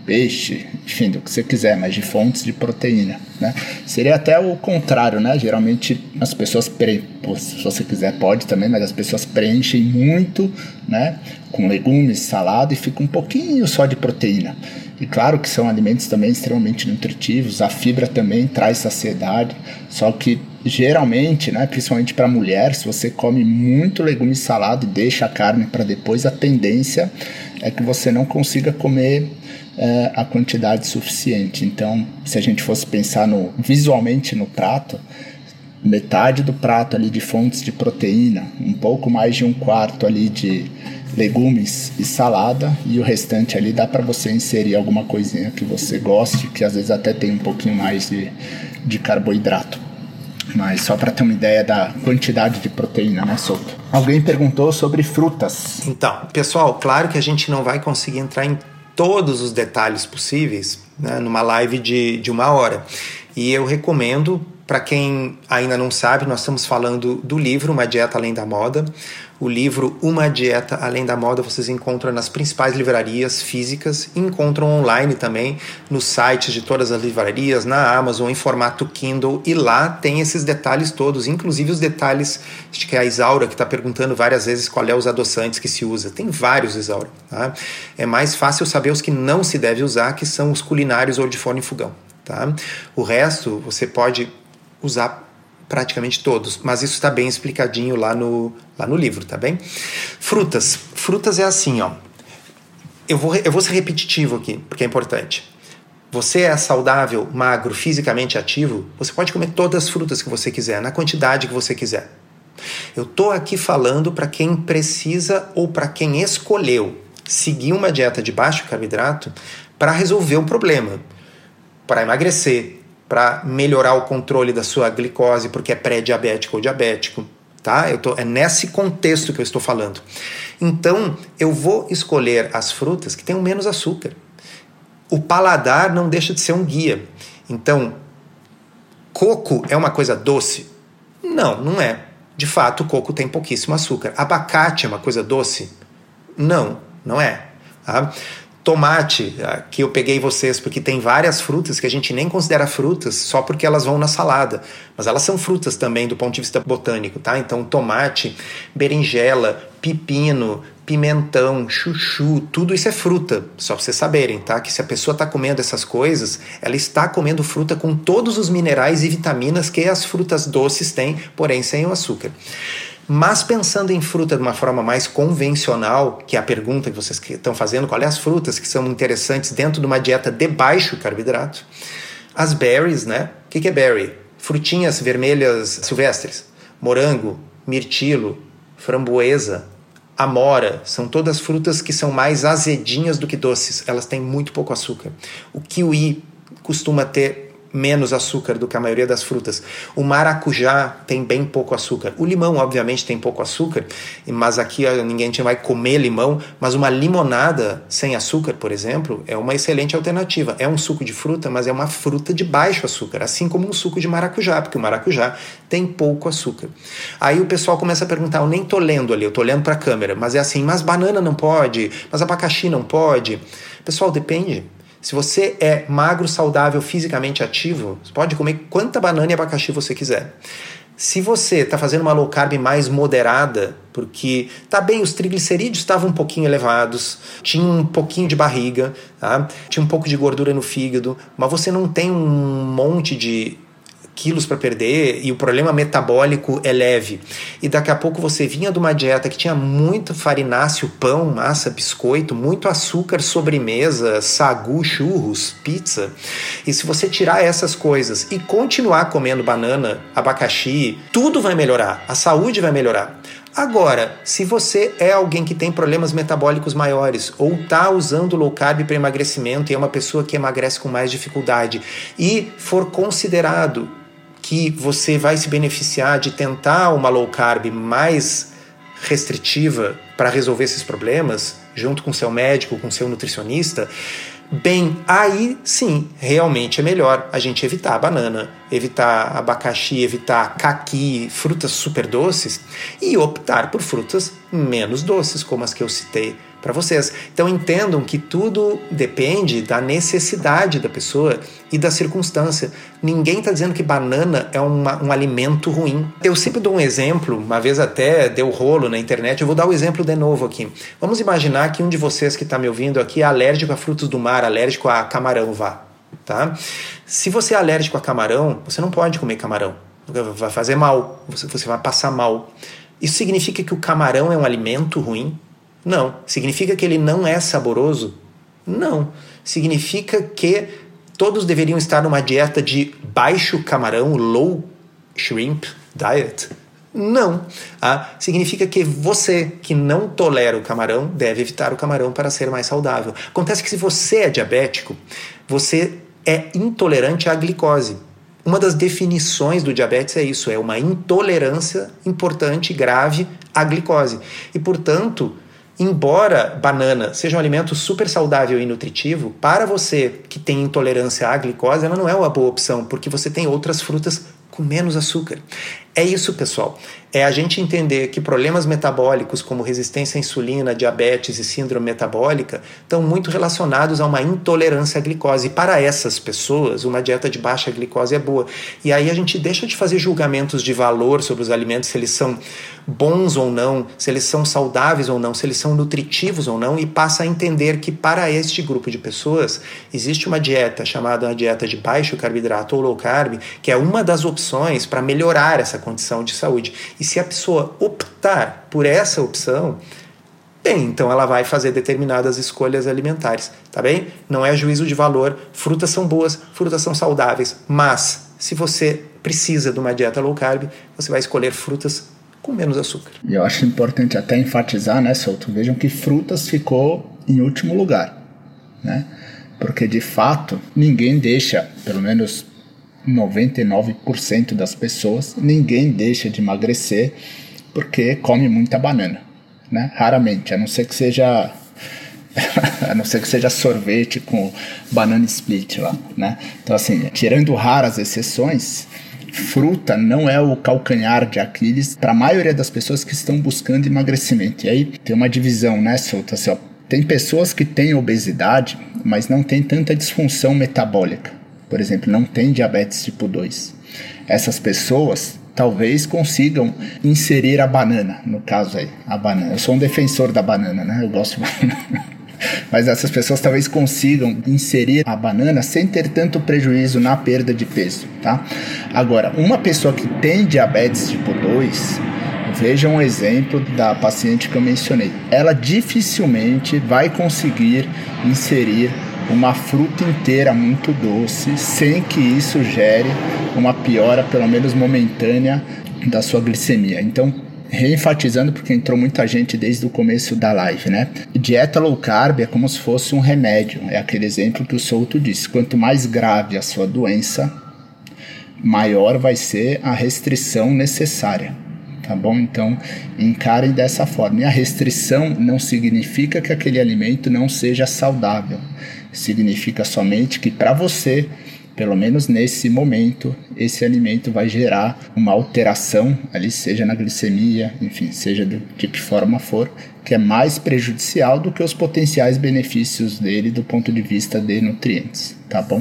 peixe, enfim, do que você quiser, mas de fontes de proteína, né? Seria até o contrário, né? Geralmente as pessoas, pre... se você quiser pode também, mas as pessoas preenchem muito, né? Com legumes, salada e fica um pouquinho só de proteína. E claro que são alimentos também extremamente nutritivos, a fibra também traz saciedade, só que geralmente, né, principalmente para mulher, se você come muito legume e salada e deixa a carne para depois, a tendência é que você não consiga comer é, a quantidade suficiente. Então, se a gente fosse pensar no, visualmente no prato, metade do prato ali de fontes de proteína, um pouco mais de um quarto ali de legumes e salada, e o restante ali dá para você inserir alguma coisinha que você goste, que às vezes até tem um pouquinho mais de, de carboidrato. Mas só para ter uma ideia da quantidade de proteína, né, Souto? Alguém perguntou sobre frutas. Então, pessoal, claro que a gente não vai conseguir entrar em todos os detalhes possíveis, né, numa live de, de uma hora. E eu recomendo, para quem ainda não sabe, nós estamos falando do livro Uma Dieta Além da Moda. O livro Uma Dieta Além da Moda vocês encontram nas principais livrarias físicas, encontram online também nos sites de todas as livrarias, na Amazon, em formato Kindle, e lá tem esses detalhes todos, inclusive os detalhes, acho que é a Isaura que está perguntando várias vezes qual é os adoçantes que se usa. Tem vários, Isaura. Tá? É mais fácil saber os que não se deve usar, que são os culinários ou de forno e fogão. Tá? O resto você pode usar praticamente todos, mas isso está bem explicadinho lá no, lá no livro, tá bem? Frutas. Frutas é assim, ó. Eu vou, eu vou ser repetitivo aqui, porque é importante. Você é saudável, magro, fisicamente ativo, você pode comer todas as frutas que você quiser, na quantidade que você quiser. Eu tô aqui falando para quem precisa ou para quem escolheu seguir uma dieta de baixo carboidrato para resolver um problema, para emagrecer, para melhorar o controle da sua glicose, porque é pré-diabético ou diabético, tá? Eu tô, é nesse contexto que eu estou falando. Então, eu vou escolher as frutas que tenham menos açúcar. O paladar não deixa de ser um guia. Então, coco é uma coisa doce? Não, não é. De fato, o coco tem pouquíssimo açúcar. Abacate é uma coisa doce? Não, não é. Tá? Tomate, que eu peguei vocês porque tem várias frutas que a gente nem considera frutas só porque elas vão na salada, mas elas são frutas também do ponto de vista botânico, tá? Então tomate, berinjela, pepino, pimentão, chuchu, tudo isso é fruta, só para vocês saberem, tá? Que se a pessoa está comendo essas coisas, ela está comendo fruta com todos os minerais e vitaminas que as frutas doces têm, porém sem o açúcar. Mas pensando em fruta de uma forma mais convencional, que é a pergunta que vocês estão fazendo, qual é as frutas que são interessantes dentro de uma dieta de baixo carboidrato? As berries, né? O que é berry? Frutinhas vermelhas silvestres. Morango, mirtilo, framboesa, amora, são todas frutas que são mais azedinhas do que doces. Elas têm muito pouco açúcar. O kiwi costuma ter menos açúcar do que a maioria das frutas. O maracujá tem bem pouco açúcar. O limão, obviamente, tem pouco açúcar, mas aqui ninguém vai comer limão, mas uma limonada sem açúcar, por exemplo, é uma excelente alternativa. É um suco de fruta, mas é uma fruta de baixo açúcar, assim como um suco de maracujá, porque o maracujá tem pouco açúcar. Aí o pessoal começa a perguntar, eu nem tô lendo ali, eu tô olhando para a câmera, mas é assim, mas banana não pode, mas abacaxi não pode. Pessoal, depende. Se você é magro, saudável, fisicamente ativo, você pode comer quanta banana e abacaxi você quiser. Se você está fazendo uma low carb mais moderada, porque tá bem, os triglicerídeos estavam um pouquinho elevados, tinha um pouquinho de barriga, tá? Tinha um pouco de gordura no fígado, mas você não tem um monte de quilos para perder e o problema metabólico é leve. E daqui a pouco você vinha de uma dieta que tinha muito farináceo, pão, massa, biscoito, muito açúcar, sobremesa, sagu, churros, pizza. E se você tirar essas coisas e continuar comendo banana, abacaxi, tudo vai melhorar, a saúde vai melhorar. Agora, se você é alguém que tem problemas metabólicos maiores ou está usando low carb para emagrecimento e é uma pessoa que emagrece com mais dificuldade e for considerado que você vai se beneficiar de tentar uma low carb mais restritiva para resolver esses problemas, junto com seu médico, com seu nutricionista, bem, aí sim, realmente é melhor a gente evitar a banana, evitar abacaxi, evitar caqui, frutas super doces e optar por frutas menos doces, como as que eu citei para vocês. Então entendam que tudo depende da necessidade da pessoa e da circunstância. Ninguém está dizendo que banana é uma, um alimento ruim. Eu sempre dou um exemplo, uma vez até deu rolo na internet, eu vou dar o exemplo de novo aqui. Vamos imaginar que um de vocês que está me ouvindo aqui é alérgico a frutos do mar, alérgico a camarão, vá. Tá? Se você é alérgico a camarão, você não pode comer camarão. Vai fazer mal, você, você vai passar mal. Isso significa que o camarão é um alimento ruim? Não. Significa que ele não é saboroso? Não. Significa que todos deveriam estar numa dieta de baixo camarão, low shrimp diet? Não. Ah, significa que você que não tolera o camarão deve evitar o camarão para ser mais saudável. Acontece que se você é diabético, você é intolerante à glicose. Uma das definições do diabetes é isso, é uma intolerância importante e grave à glicose. E, portanto, embora banana seja um alimento super saudável e nutritivo, para você que tem intolerância à glicose, ela não é uma boa opção, porque você tem outras frutas com menos açúcar. É isso, pessoal. É a gente entender que problemas metabólicos como resistência à insulina, diabetes e síndrome metabólica estão muito relacionados a uma intolerância à glicose. E para essas pessoas, uma dieta de baixa glicose é boa. E aí a gente deixa de fazer julgamentos de valor sobre os alimentos, se eles são bons ou não, se eles são saudáveis ou não, se eles são nutritivos ou não, e passa a entender que para este grupo de pessoas existe uma dieta chamada uma dieta de baixo carboidrato ou low carb, que é uma das opções para melhorar essa condição de saúde. E se a pessoa optar por essa opção, bem, então ela vai fazer determinadas escolhas alimentares, tá bem? Não é juízo de valor, frutas são boas, frutas são saudáveis, mas se você precisa de uma dieta low carb, você vai escolher frutas com menos açúcar. E eu acho importante até enfatizar, né, Souto? Vejam que frutas ficou em último lugar, né? Porque de fato ninguém deixa, pelo menos noventa e nove por cento das pessoas, ninguém deixa de emagrecer porque come muita banana, né? Raramente, a não ser que seja a não ser que seja sorvete com banana split lá, né? Então assim, tirando raras exceções, fruta não é o calcanhar de Aquiles para a maioria das pessoas que estão buscando emagrecimento. E aí tem uma divisão, né, Souto? Assim, ó, tem pessoas que têm obesidade, mas não tem tanta disfunção metabólica. Por exemplo, não tem diabetes tipo dois. Essas pessoas talvez consigam inserir a banana, no caso aí, a banana. Eu sou um defensor da banana, né? Eu gosto de banana. Mas essas pessoas talvez consigam inserir a banana sem ter tanto prejuízo na perda de peso, tá? Agora, uma pessoa que tem diabetes tipo dois, veja um exemplo da paciente que eu mencionei. Ela dificilmente vai conseguir inserir uma fruta inteira muito doce sem que isso gere uma piora, pelo menos momentânea, da sua glicemia. Então, reenfatizando, porque entrou muita gente desde o começo da live, né? Dieta low carb é como se fosse um remédio. É aquele exemplo que o Souto disse. Quanto mais grave a sua doença, maior vai ser a restrição necessária. Tá bom? Então, encarem dessa forma. E a restrição não significa que aquele alimento não seja saudável. Significa somente que para você, pelo menos nesse momento, esse alimento vai gerar uma alteração, ali seja na glicemia, enfim, seja de que forma for, que é mais prejudicial do que os potenciais benefícios dele do ponto de vista de nutrientes, tá bom?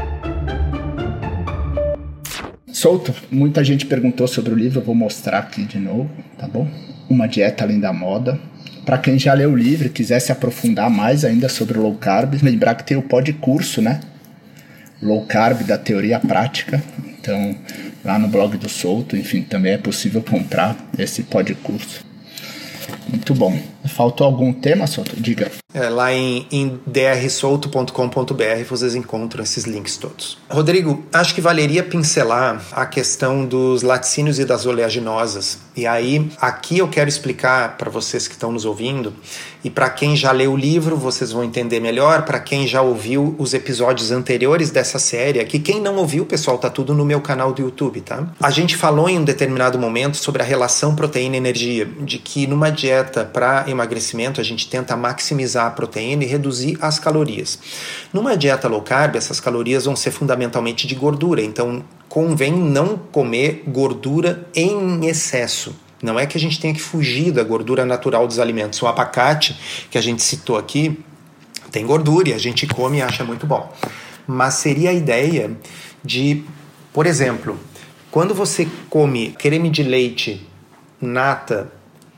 Souto, muita gente perguntou sobre o livro, eu vou mostrar aqui de novo, tá bom? Uma Dieta Além da Moda. Para quem já leu o livro e quiser se aprofundar mais ainda sobre o low carb, lembrar que tem o podcurso, né? Low carb da teoria à prática. Então, lá no blog do Souto, enfim, também é possível comprar esse podcurso. Muito bom. Faltou algum tema, Souto? Diga. É, lá em, em d r souto ponto com ponto b r vocês encontram esses links todos. Rodrigo, acho que valeria pincelar a questão dos laticínios e das oleaginosas. E aí, aqui eu quero explicar para vocês que estão nos ouvindo, e para quem já leu o livro, vocês vão entender melhor, para quem já ouviu os episódios anteriores dessa série, que quem não ouviu, pessoal, tá tudo no meu canal do YouTube, tá? A gente falou em um determinado momento sobre a relação proteína-energia, de que numa dieta para emagrecimento a gente tenta maximizar a proteína e reduzir as calorias. Numa dieta low carb, essas calorias vão ser fundamentalmente de gordura, então convém não comer gordura em excesso, Não é que a gente tenha que fugir da gordura natural dos alimentos. O abacate, que a gente citou aqui, tem gordura e a gente come e acha muito bom. Mas seria a ideia de, por exemplo, quando você come creme de leite, nata,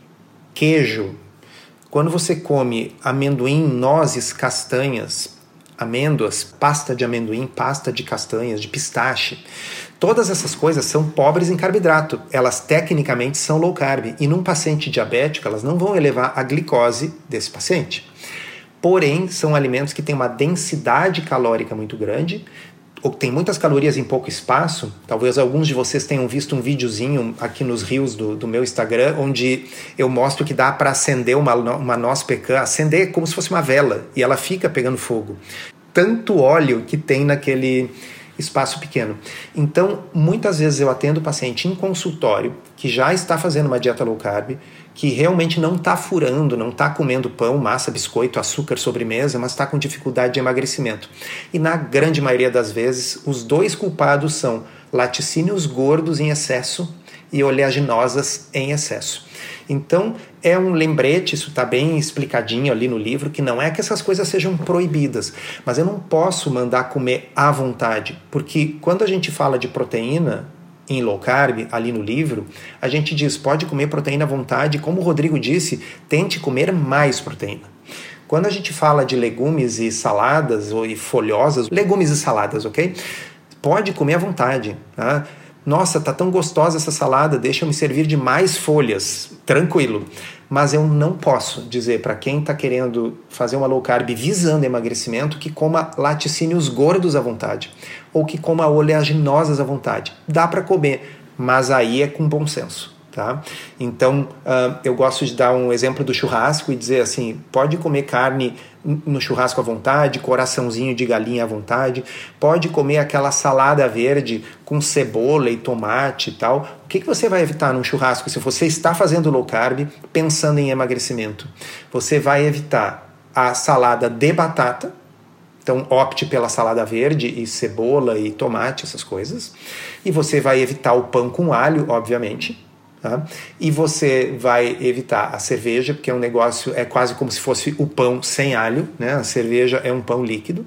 queijo, quando você come amendoim, nozes, castanhas, amêndoas, pasta de amendoim, pasta de castanhas, de pistache, todas essas coisas são pobres em carboidrato. Elas tecnicamente são low carb. E num paciente diabético, elas não vão elevar a glicose desse paciente. Porém, são alimentos que têm uma densidade calórica muito grande, ou tem muitas calorias em pouco espaço. Talvez alguns de vocês tenham visto um videozinho aqui nos reels do, do meu Instagram, onde eu mostro que dá para acender uma, uma noz pecan, acender como se fosse uma vela, e ela fica pegando fogo. Tanto óleo que tem naquele espaço pequeno. Então, muitas vezes eu atendo o paciente em consultório, que já está fazendo uma dieta low carb, que realmente não está furando, não está comendo pão, massa, biscoito, açúcar, sobremesa, mas está com dificuldade de emagrecimento. E na grande maioria das vezes, os dois culpados são laticínios gordos em excesso e oleaginosas em excesso. Então, é um lembrete, isso está bem explicadinho ali no livro, que não é que essas coisas sejam proibidas, mas eu não posso mandar comer à vontade, porque quando a gente fala de proteína em low carb, ali no livro, a gente diz, pode comer proteína à vontade, como o Rodrigo disse, tente comer mais proteína. Quando a gente fala de legumes e saladas, ou e folhosas, legumes e saladas, ok? Pode comer à vontade, tá? Nossa, tá tão gostosa essa salada, deixa eu me servir de mais folhas, tranquilo. Mas eu não posso dizer para quem está querendo fazer uma low carb visando emagrecimento que coma laticínios gordos à vontade, ou que coma oleaginosas à vontade. Dá para comer, mas aí é com bom senso. Tá? Então, uh, eu gosto de dar um exemplo do churrasco e dizer assim, pode comer carne no churrasco à vontade, coraçãozinho de galinha à vontade, pode comer aquela salada verde com cebola e tomate e tal. O que, que você vai evitar num churrasco se você está fazendo low carb pensando em emagrecimento? Você vai evitar a salada de batata, então opte pela salada verde e cebola e tomate, essas coisas, e você vai evitar o pão com alho, obviamente. Tá? E você vai evitar a cerveja, porque é um negócio, é quase como se fosse o pão sem alho, né? A cerveja é um pão líquido.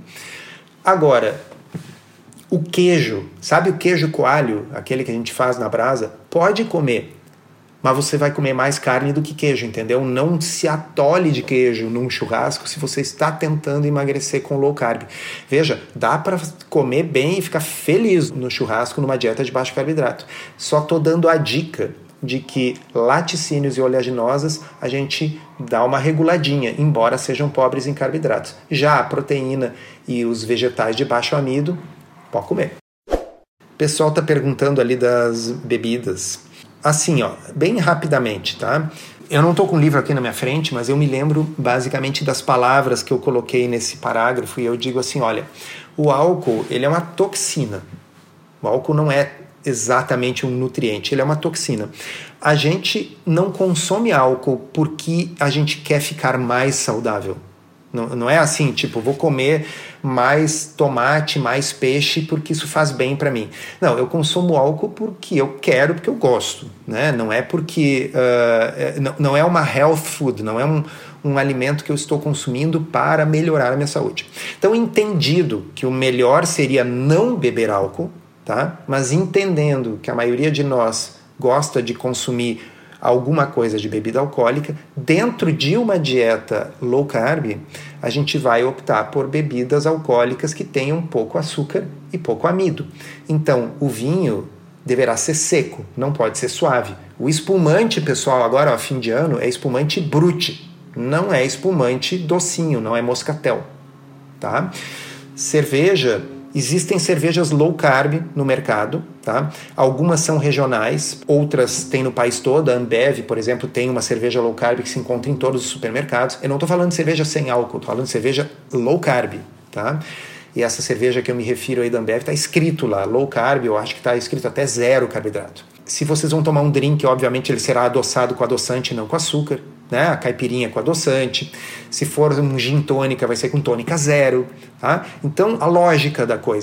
Agora, o queijo, sabe o queijo coalho, aquele que a gente faz na brasa? Pode comer, mas você vai comer mais carne do que queijo, entendeu? Não se atole de queijo num churrasco se você está tentando emagrecer com low carb. Veja, dá para comer bem e ficar feliz no churrasco numa dieta de baixo carboidrato. Só estou dando a dica de que laticínios e oleaginosas a gente dá uma reguladinha, embora sejam pobres em carboidratos. Já a proteína e os vegetais de baixo amido, pode comer. O pessoal está perguntando ali das bebidas. Assim, ó, bem rapidamente, tá? Eu não estou com o livro aqui na minha frente, mas eu me lembro basicamente das palavras que eu coloquei nesse parágrafo e eu digo assim, olha, o álcool, ele é uma toxina. O álcool não é exatamente um nutriente, ele é uma toxina. A gente não consome álcool porque a gente quer ficar mais saudável. Não, não é assim, tipo, vou comer mais tomate, mais peixe porque isso faz bem para mim. Não, eu consumo álcool porque eu quero, porque eu gosto, né? Não é porque... Uh, não, não é uma health food, não é um, um alimento que eu estou consumindo para melhorar a minha saúde. Então, entendido que o melhor seria não beber álcool, tá? Mas entendendo que a maioria de nós gosta de consumir alguma coisa de bebida alcoólica, dentro de uma dieta low carb, a gente vai optar por bebidas alcoólicas que tenham pouco açúcar e pouco amido. Então, o vinho deverá ser seco, não pode ser suave. O espumante, pessoal, agora, ó, fim de ano, é espumante brute, não é espumante docinho, não é moscatel, tá? Cerveja... Existem cervejas low carb no mercado, tá? Algumas são regionais, outras tem no país todo. A Ambev, por exemplo, tem uma cerveja low carb que se encontra em todos os supermercados. Eu não estou falando de cerveja sem álcool, estou falando de cerveja low carb, tá? E essa cerveja que eu me refiro aí da Ambev está escrito lá, low carb, eu acho que está escrito até zero carboidrato. Se vocês vão tomar um drink, obviamente ele será adoçado com adoçante, não com açúcar, né? A caipirinha com adoçante. Se for um gin tônica, vai ser com tônica zero, tá? Então, a lógica da coisa,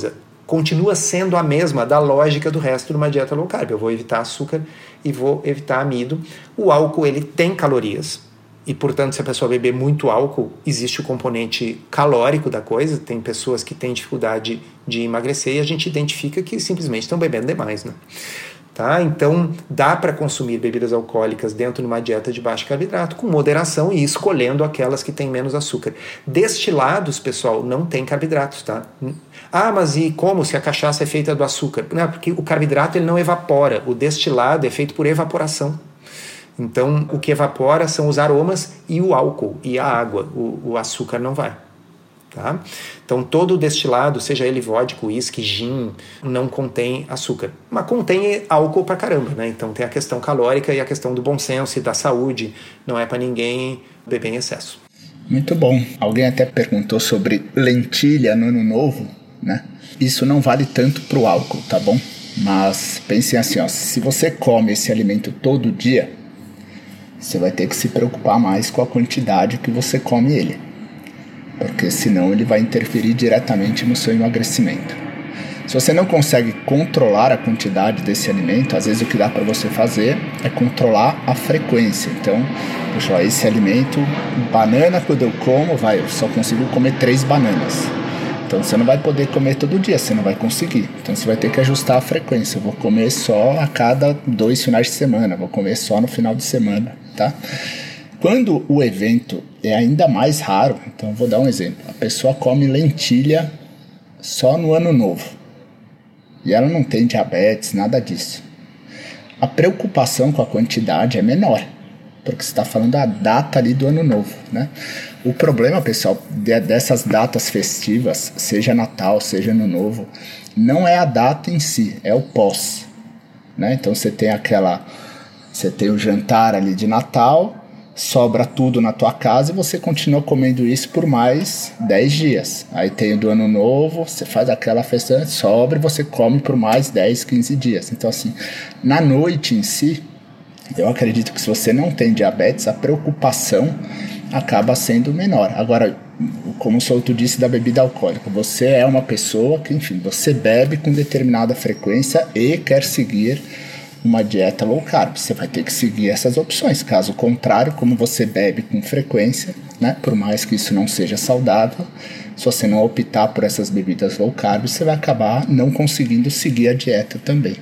continua sendo a mesma da lógica do resto de uma dieta low carb. Eu vou evitar açúcar e vou evitar amido. O álcool, ele tem calorias. E, portanto, se a pessoa beber muito álcool, existe o componente calórico da coisa. Tem pessoas que têm dificuldade de emagrecer e a gente identifica que simplesmente estão bebendo demais, né? Tá? Então, dá para consumir bebidas alcoólicas dentro de uma dieta de baixo carboidrato com moderação e escolhendo aquelas que têm menos açúcar. Destilados, pessoal, não tem carboidratos, tá? Ah, mas e como se a cachaça é feita do açúcar? Não, porque o carboidrato ele não evapora. O destilado é feito por evaporação. Então, o que evapora são os aromas e o álcool e a água. O, o açúcar não vai. Tá? Então, todo destilado, seja ele vodka, uísque, gin, não contém açúcar. Mas contém álcool pra caramba, né? Então, tem a questão calórica e a questão do bom senso e da saúde. Não é para ninguém beber em excesso. Muito bom. Alguém até perguntou sobre lentilha no ano novo, né? Isso não vale tanto pro álcool, tá bom? Mas pensem assim, ó, se você come esse alimento todo dia, você vai ter que se preocupar mais com a quantidade que você come ele, porque senão ele vai interferir diretamente no seu emagrecimento. Se você não consegue controlar a quantidade desse alimento, às vezes o que dá para você fazer é controlar a frequência. Então, poxa, ó, esse alimento, banana, quando eu como, vai, eu só consigo comer três bananas. Então você não vai poder comer todo dia, você não vai conseguir. Então você vai ter que ajustar a frequência. Eu vou comer só a cada dois finais de semana, vou comer só no final de semana, tá? Quando o evento é ainda mais raro, então eu vou dar um exemplo. A pessoa come lentilha só no ano novo. E ela não tem diabetes, nada disso. A preocupação com a quantidade é menor, porque você está falando da data ali do ano novo, né? O problema, pessoal, de, dessas datas festivas, seja Natal, seja Ano Novo, não é a data em si, é o pós, né? Então você tem aquela, você tem o jantar ali de Natal, sobra tudo na tua casa e você continua comendo isso por mais dez dias. Aí tem o do Ano Novo, você faz aquela festa, sobra e você come por mais dez, quinze dias. Então assim, na noite em si, eu acredito que se você não tem diabetes, a preocupação acaba sendo menor. Agora, como o Souto disse da bebida alcoólica, você é uma pessoa que, enfim, você bebe com determinada frequência e quer seguir uma dieta low carb. Você vai ter que seguir essas opções. Caso contrário, como você bebe com frequência, né, por mais que isso não seja saudável, se você não optar por essas bebidas low carb, você vai acabar não conseguindo seguir a dieta também.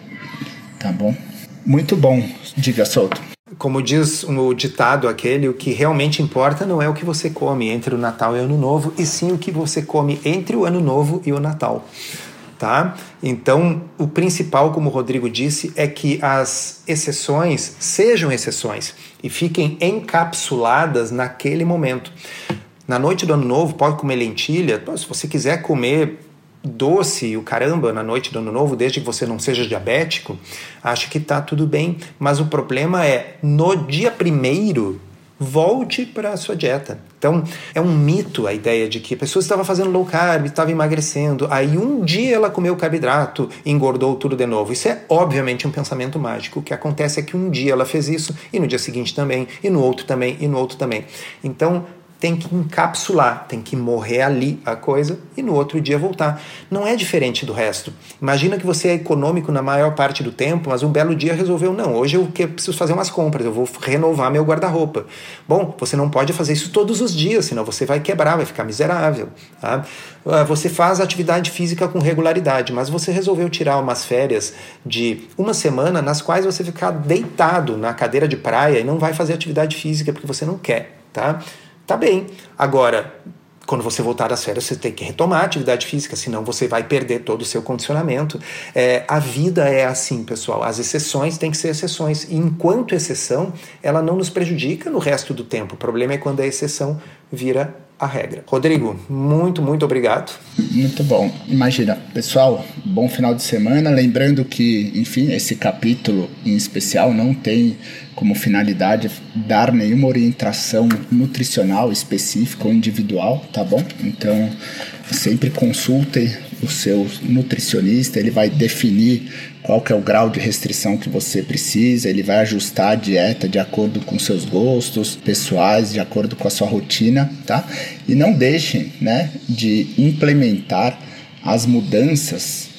Tá bom? Muito bom. Diga, Souto. Como diz o ditado aquele, o que realmente importa não é o que você come entre o Natal e o Ano Novo, e sim o que você come entre o Ano Novo e o Natal. Tá? Então, o principal, como o Rodrigo disse, é que as exceções sejam exceções e fiquem encapsuladas naquele momento. Na noite do Ano Novo, pode comer lentilha. Se você quiser comer doce, o caramba, na noite do Ano Novo, desde que você não seja diabético, acho que tá tudo bem. Mas o problema é, no dia primeiro, volte para a sua dieta. Então, é um mito a ideia de que a pessoa estava fazendo low carb, estava emagrecendo, aí um dia ela comeu carboidrato e engordou tudo de novo. Isso é, obviamente, um pensamento mágico. O que acontece é que um dia ela fez isso, e no dia seguinte também, e no outro também, e no outro também. Então, tem que encapsular, tem que morrer ali a coisa e no outro dia voltar. Não é diferente do resto. Imagina que você é econômico na maior parte do tempo, mas um belo dia resolveu, não, hoje eu preciso fazer umas compras, eu vou renovar meu guarda-roupa. Bom, você não pode fazer isso todos os dias, senão você vai quebrar, vai ficar miserável. Tá? Você faz atividade física com regularidade, mas você resolveu tirar umas férias de uma semana nas quais você ficar deitado na cadeira de praia e não vai fazer atividade física porque você não quer, tá? Tá bem. Agora, quando você voltar das férias, você tem que retomar a atividade física, senão você vai perder todo o seu condicionamento. É, a vida é assim, pessoal. As exceções têm que ser exceções. E enquanto exceção, ela não nos prejudica no resto do tempo. O problema é quando a exceção vira a regra. Rodrigo, muito, muito obrigado. Muito bom. Imagina, pessoal, bom final de semana. Lembrando que, enfim, esse capítulo em especial não tem como finalidade dar nenhuma orientação nutricional específica ou individual, tá bom? Então, sempre consultem o seu nutricionista, ele vai definir qual que é o grau de restrição que você precisa, ele vai ajustar a dieta de acordo com seus gostos pessoais, de acordo com a sua rotina, tá? E não deixem, né, de implementar as mudanças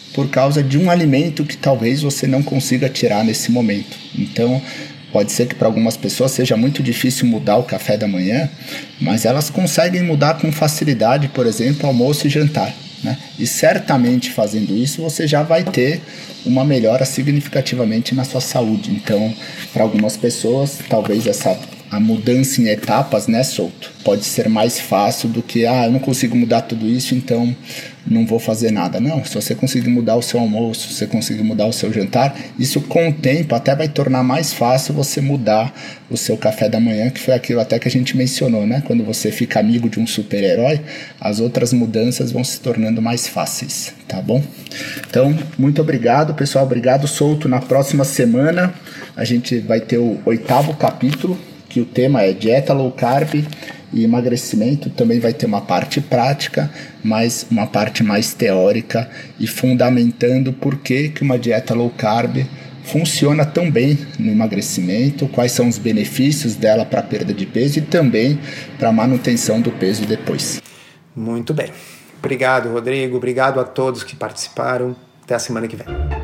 por causa de um alimento que talvez você não consiga tirar nesse momento. Então, pode ser que para algumas pessoas seja muito difícil mudar o café da manhã, mas elas conseguem mudar com facilidade, por exemplo, almoço e jantar, né? E certamente fazendo isso você já vai ter uma melhora significativamente na sua saúde. Então, para algumas pessoas, talvez essa a mudança em etapas, né, Souto, pode ser mais fácil do que, ah, eu não consigo mudar tudo isso, então não vou fazer nada. Não, se você conseguir mudar o seu almoço, se você conseguir mudar o seu jantar, isso com o tempo até vai tornar mais fácil você mudar o seu café da manhã, que foi aquilo até que a gente mencionou, né? Quando você fica amigo de um super-herói, as outras mudanças vão se tornando mais fáceis, tá bom? Então, muito obrigado, pessoal, obrigado, Souto. Na próxima semana a gente vai ter o oitavo capítulo, que o tema é dieta low carb e emagrecimento. Também vai ter uma parte prática, mas uma parte mais teórica e fundamentando por que que uma dieta low carb funciona tão bem no emagrecimento, quais são os benefícios dela para a perda de peso e também para a manutenção do peso depois. Muito bem. Obrigado, Rodrigo. Obrigado a todos que participaram. Até a semana que vem.